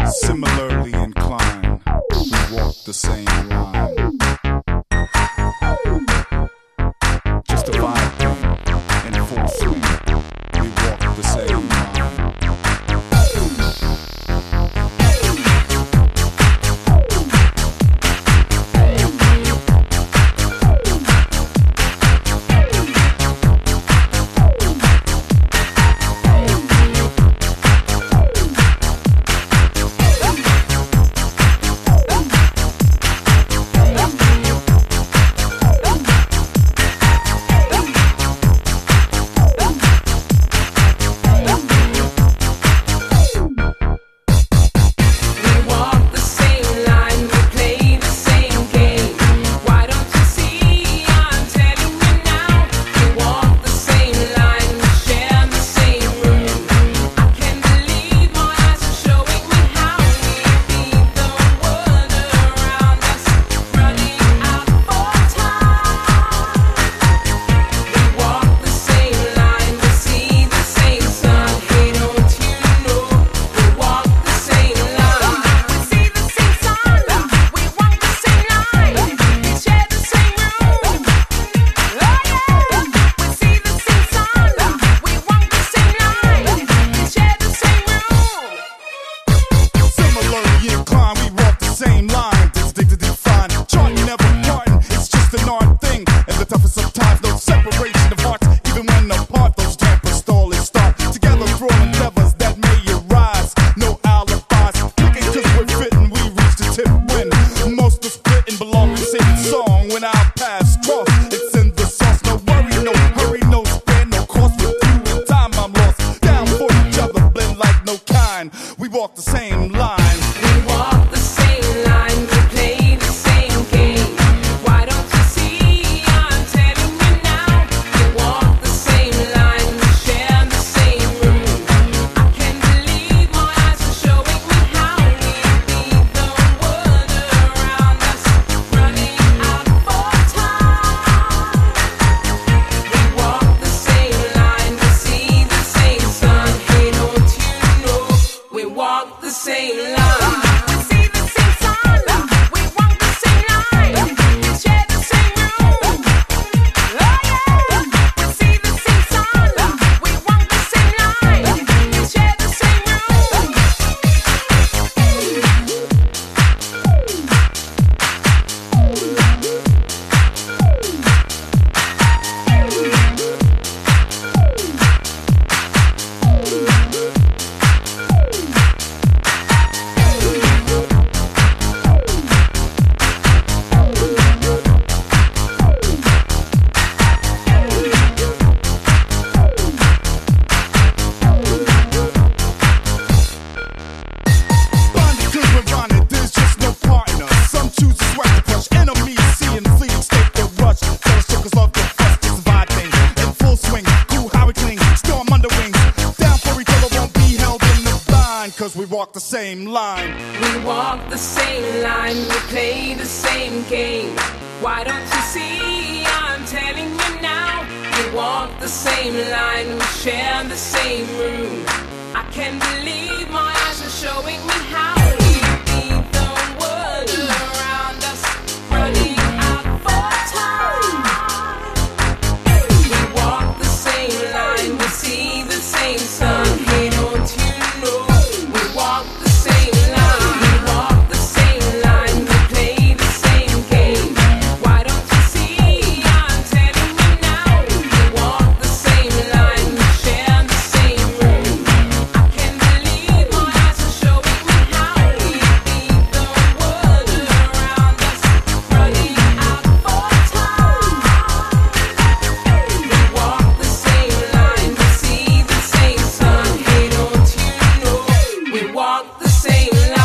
Similarly inclined, we walk the same line. Just a vibe thing in full swing. We walk the same line. We walk the same line. We walk the same line. We play the same game. Why don't you see? I'm telling you now. We walk the same line. We share the same room. I can't believe my eyes are showing me how we beat the world around us, running out for time. We walk the same line. We see the same sun. Hey, don't you know? We walk the same line. We see the same sun. We walk the same line. We share the same room. Oh yeah. We see the same sun. We walk the same line. We share the same room. Cause we walk the same line. We walk the same line. We play the same game. Why don't you see? I'm telling you now. We walk the same line. We share the same room. I can't believe my eyes are showing me how we beat the world around us, running out for time. We walk the same line. We see the same sun. Hey, don't you know? We walk the same line. We walk the same line. We play the same game. Why don't you see? I'm telling you now. We walk the same line. We share the same room. I can't believe my eyes are showing me how we beat the world around us, running out for time. We walk the same line. We see the same sun. Hey, don't you know? We walk the same line.